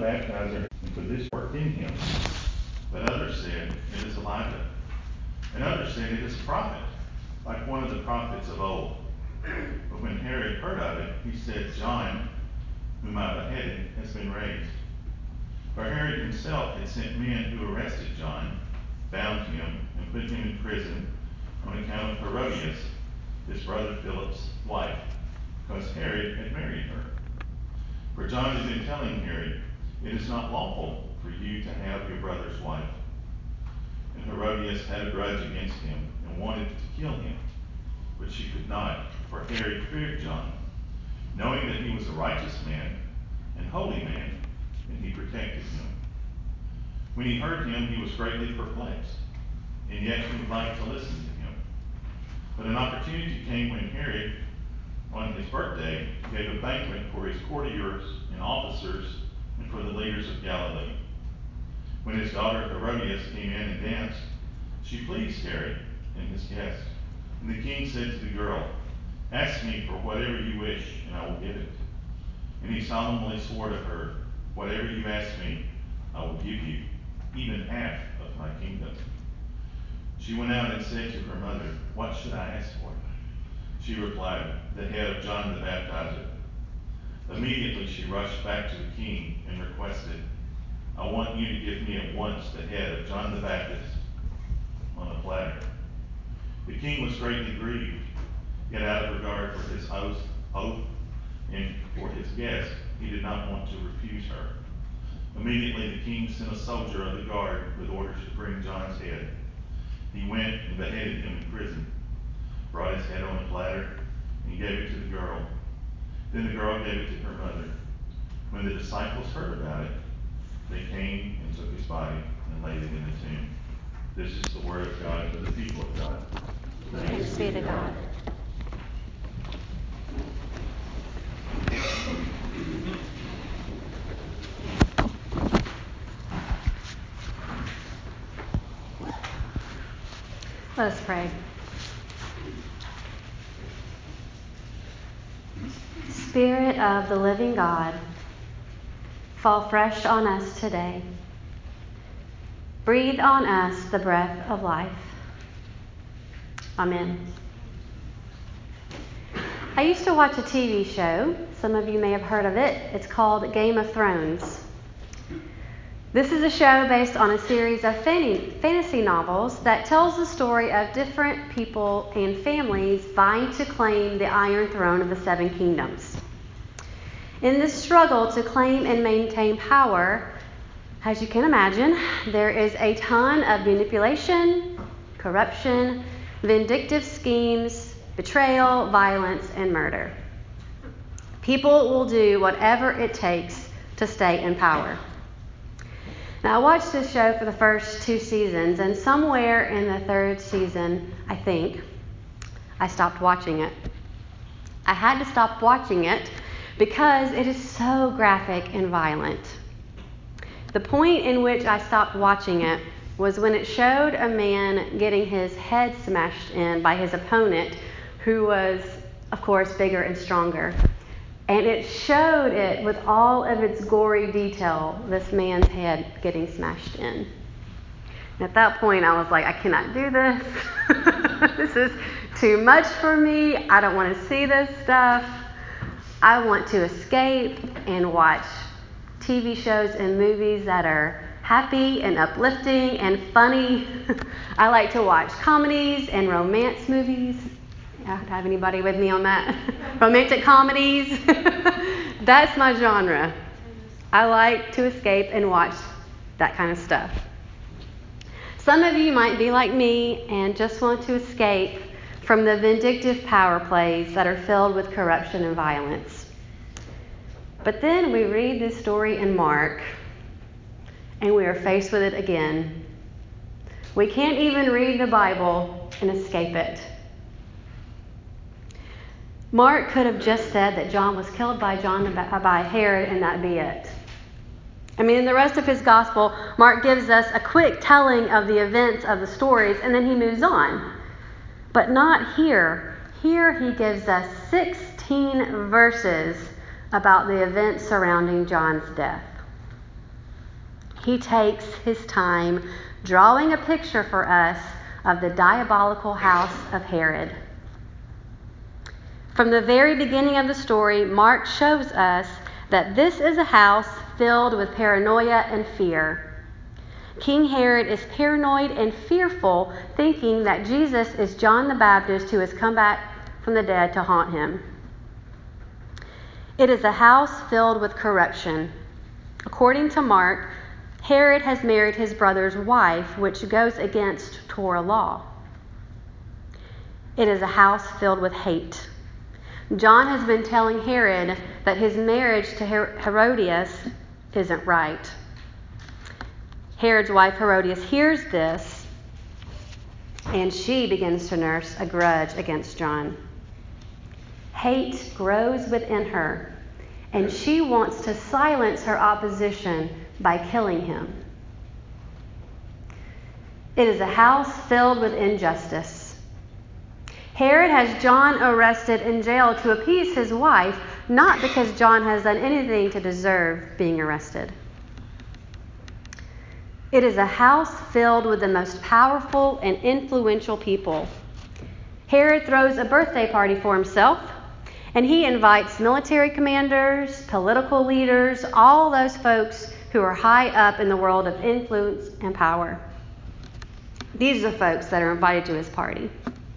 Baptizer, and could this work in him? But others said, it is Elijah. And others said, it is a prophet, like one of the prophets of old. But when Herod heard of it, he said, John, whom I beheaded, has been raised. For Herod himself had sent men who arrested John, bound him, and put him in prison on account of Herodias, his brother Philip's wife, because Herod had married her. For John had been telling Herod, it is not lawful for you to have your brother's wife. And Herodias had a grudge against him and wanted to kill him, but she could not, for Herod feared John, knowing that he was a righteous man and holy man, and he protected him. When he heard him, he was greatly perplexed, and yet he would like to listen to him. But an opportunity came when Herod, on his birthday, gave a banquet for his courtiers and officers and for the leaders of Galilee. When his daughter Herodias came in and danced, she pleased Herod and his guests. And the king said to the girl, ask me for whatever you wish, and I will give it. And he solemnly swore to her, whatever you ask me, I will give you, even half of my kingdom. She went out and said to her mother, what should I ask for? She replied, the head of John the Baptizer. Immediately she rushed back to the king and requested, I want you to give me at once the head of John the Baptist on a platter. The king was greatly grieved, yet out of regard for his oath and for his guest, he did not want to refuse her. Immediately the king sent a soldier of the guard with orders to bring John's head. He went and beheaded him in prison, brought his head on a platter, and gave it to the girl. Then the girl gave it to her mother. When the disciples heard about it, they came and took his body and laid it in the tomb. This is the word of God for the people of God. Thanks be to God. Let us pray. Spirit of the living God, fall fresh on us today. Breathe on us the breath of life. Amen. I used to watch a TV show. Some of you may have heard of it. It's called Game of Thrones. This is a show based on a series of fantasy novels that tells the story of different people and families vying to claim the Iron Throne of the Seven Kingdoms. In this struggle to claim and maintain power, as you can imagine, there is a ton of manipulation, corruption, vindictive schemes, betrayal, violence, and murder. People will do whatever it takes to stay in power. Now, I watched this show for the first 2 seasons, and somewhere in the 3rd season, I think, I stopped watching it. I had to stop watching it because it is so graphic and violent. The point in which I stopped watching it was when it showed a man getting his head smashed in by his opponent, who was, of course, bigger and stronger. And it showed it with all of its gory detail, this man's head getting smashed in. And at that point, I was like, I cannot do this. This is too much for me. I don't want to see this stuff. I want to escape and watch TV shows and movies that are happy and uplifting and funny. I like to watch comedies and romance movies. Do I have anybody with me on that? Romantic comedies. That's my genre. I like to escape and watch that kind of stuff. Some of you might be like me and just want to escape from the vindictive power plays that are filled with corruption and violence. But then we read this story in Mark, and we are faced with it again. We can't even read the Bible and escape it. Mark could have just said that John was killed by Herod, and that be it. I mean, in the rest of his gospel, Mark gives us a quick telling of the events of the stories, and then he moves on. But not here. Here he gives us 16 verses about the events surrounding John's death. he takes his time drawing a picture for us of the diabolical house of Herod. From the very beginning of the story, Mark shows us that this is a house filled with paranoia and fear. King Herod is paranoid and fearful, thinking that Jesus is John the Baptist who has come back from the dead to haunt him. It is a house filled with corruption. According to Mark, Herod has married his brother's wife, which goes against Torah law. It is a house filled with hate. John has been telling Herod that his marriage to Herodias isn't right. Herod's wife Herodias hears this, and she begins to nurse a grudge against John. Hate grows within her, and she wants to silence her opposition by killing him. It is a house filled with injustice. Herod has John arrested and jailed to appease his wife, not because John has done anything to deserve being arrested. It is a house filled with the most powerful and influential people. Herod throws a birthday party for himself, and he invites military commanders, political leaders, all those folks who are high up in the world of influence and power. These are the folks that are invited to his party.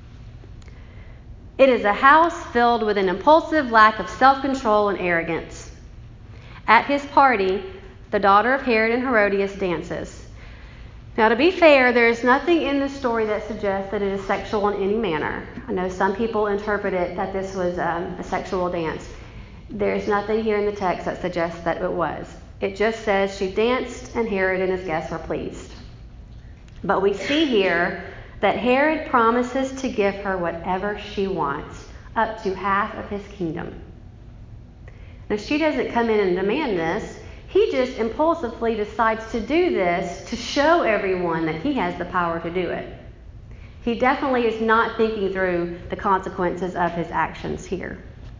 It is a house filled with an impulsive lack of self-control and arrogance. At his party, the daughter of Herod and Herodias dances. Now, to be fair, there is nothing in the story that suggests that it is sexual in any manner. I know some people interpret it that this was a sexual dance. There is nothing here in the text that suggests that it was. It just says she danced and Herod and his guests were pleased. But we see here that Herod promises to give her whatever she wants, up to half of his kingdom. Now, she doesn't come in and demand this. He just impulsively decides to do this to show everyone that he has the power to do it. He definitely is not thinking through the consequences of his actions here.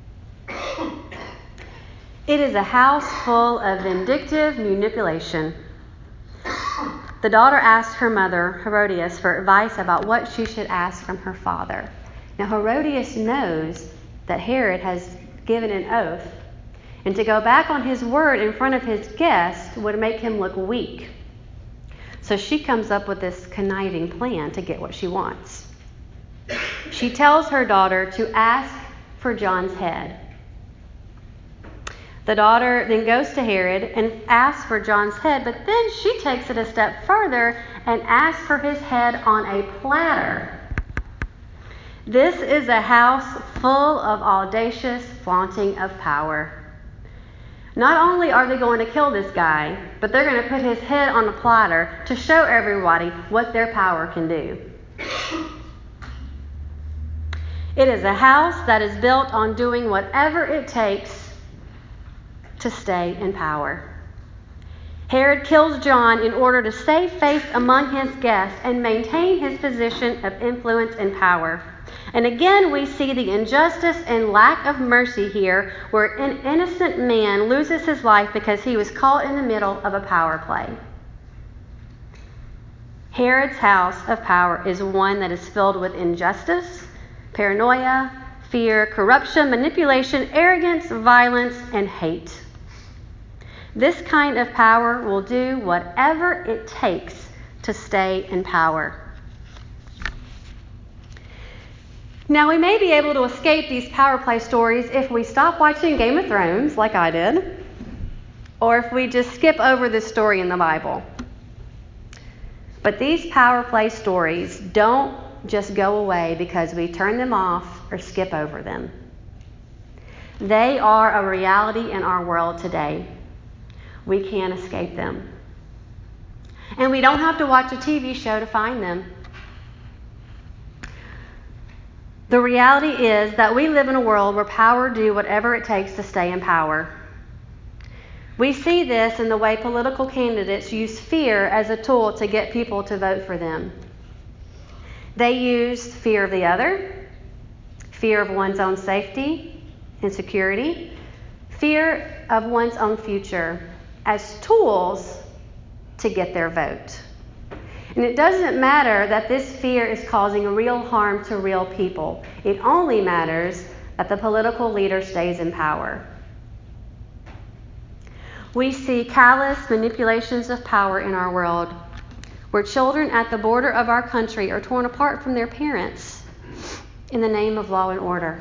It is a house full of vindictive manipulation. The daughter asked her mother, Herodias, for advice about what she should ask from her father. Now, Herodias knows that Herod has given an oath, and to go back on his word in front of his guests would make him look weak. So she comes up with this conniving plan to get what she wants. She tells her daughter to ask for John's head. The daughter then goes to Herod and asks for John's head, but then she takes it a step further and asks for his head on a platter. This is a house full of audacious flaunting of power. Not only are they going to kill this guy, but they're going to put his head on a platter to show everybody what their power can do. It is a house that is built on doing whatever it takes to stay in power. Herod kills John in order to save face among his guests and maintain his position of influence and power. And again, we see the injustice and lack of mercy here, where an innocent man loses his life because he was caught in the middle of a power play. Herod's house of power is one that is filled with injustice, paranoia, fear, corruption, manipulation, arrogance, violence, and hate. This kind of power will do whatever it takes to stay in power. Now, we may be able to escape these power play stories if we stop watching Game of Thrones, like I did, or if we just skip over this story in the Bible. But these power play stories don't just go away because we turn them off or skip over them. They are a reality in our world today. We can't escape them. And we don't have to watch a TV show to find them. The reality is that we live in a world where power do whatever it takes to stay in power. We see this in the way political candidates use fear as a tool to get people to vote for them. They use fear of the other, fear of one's own safety and security, fear of one's own future as tools to get their vote. And it doesn't matter that this fear is causing real harm to real people. It only matters that the political leader stays in power. We see callous manipulations of power in our world, where children at the border of our country are torn apart from their parents in the name of law and order.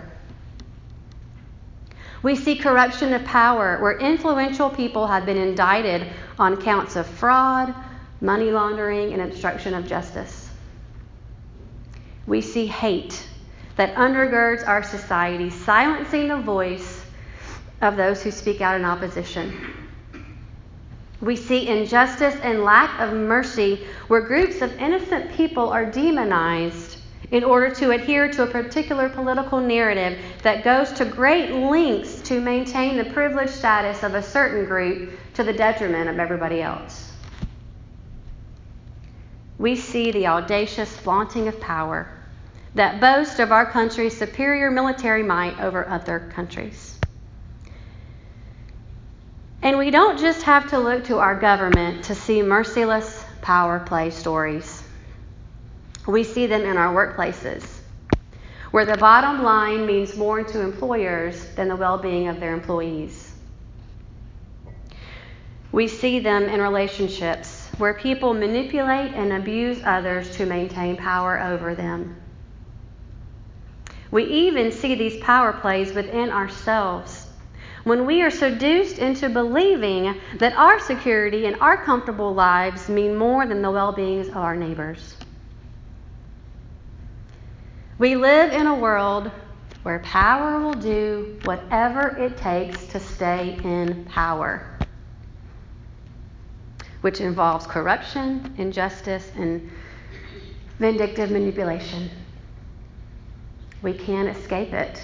We see corruption of power, where influential people have been indicted on counts of fraud, money laundering, and obstruction of justice. We see hate that undergirds our society, silencing the voice of those who speak out in opposition. We see injustice and lack of mercy, where groups of innocent people are demonized in order to adhere to a particular political narrative that goes to great lengths to maintain the privileged status of a certain group to the detriment of everybody else. We see the audacious flaunting of power that boasts of our country's superior military might over other countries. And we don't just have to look to our government to see merciless power play stories. We see them in our workplaces, where the bottom line means more to employers than the well-being of their employees. We see them in relationships, where people manipulate and abuse others to maintain power over them. We even see these power plays within ourselves, when we are seduced into believing that our security and our comfortable lives mean more than the well-beings of our neighbors. We live in a world where power will do whatever it takes to stay in power, which involves corruption, injustice, and vindictive manipulation. We can't escape it.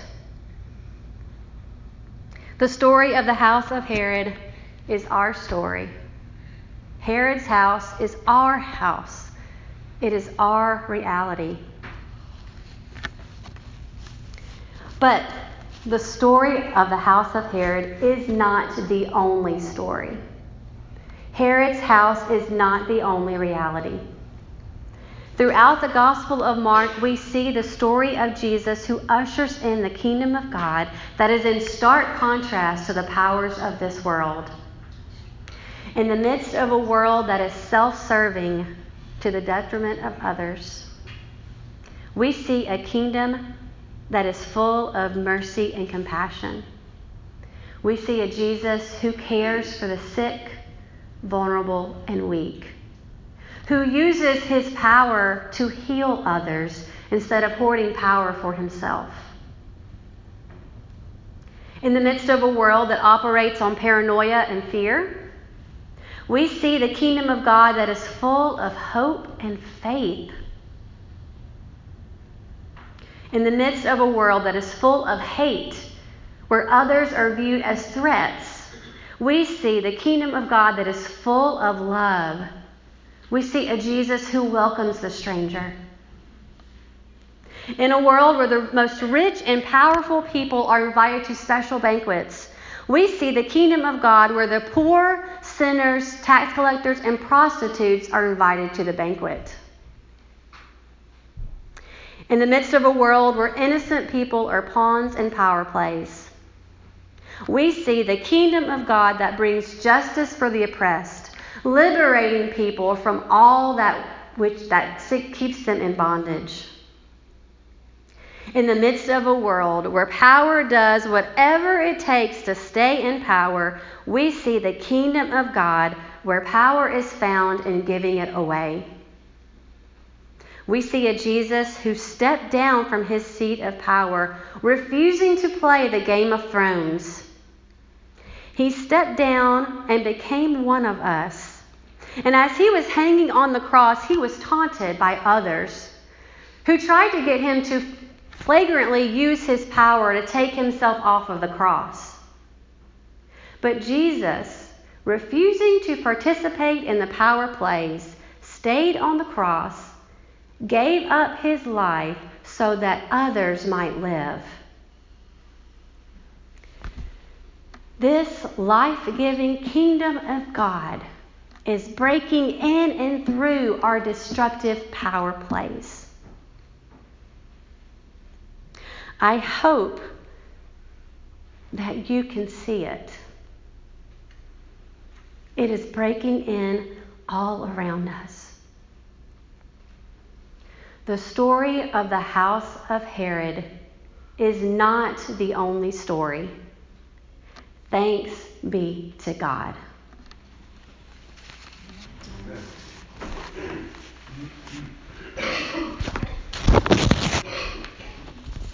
The story of the house of Herod is our story. Herod's house is our house. It is our reality. But the story of the house of Herod is not the only story. Herod's house is not the only reality. Throughout the Gospel of Mark, we see the story of Jesus who ushers in the kingdom of God that is in stark contrast to the powers of this world. In the midst of a world that is self-serving to the detriment of others, we see a kingdom that is full of mercy and compassion. We see a Jesus who cares for the sick, vulnerable, and weak, who uses his power to heal others instead of hoarding power for himself. In the midst of a world that operates on paranoia and fear, we see the kingdom of God that is full of hope and faith. In the midst of a world that is full of hate, where others are viewed as threats, we see the kingdom of God that is full of love. We see a Jesus who welcomes the stranger. In a world where the most rich and powerful people are invited to special banquets, we see the kingdom of God where the poor, sinners, tax collectors, and prostitutes are invited to the banquet. In the midst of a world where innocent people are pawns in power plays, we see the kingdom of God that brings justice for the oppressed, liberating people from all that keeps them in bondage. In the midst of a world where power does whatever it takes to stay in power, we see the kingdom of God where power is found in giving it away. We see a Jesus who stepped down from his seat of power, refusing to play the Game of Thrones. He stepped down and became one of us. And as he was hanging on the cross, he was taunted by others who tried to get him to flagrantly use his power to take himself off of the cross. But Jesus, refusing to participate in the power plays, stayed on the cross, gave up his life so that others might live. This life-giving kingdom of God is breaking in and through our destructive power plays. I hope that you can see it. It is breaking in all around us. The story of the house of Herod is not the only story. Thanks be to God.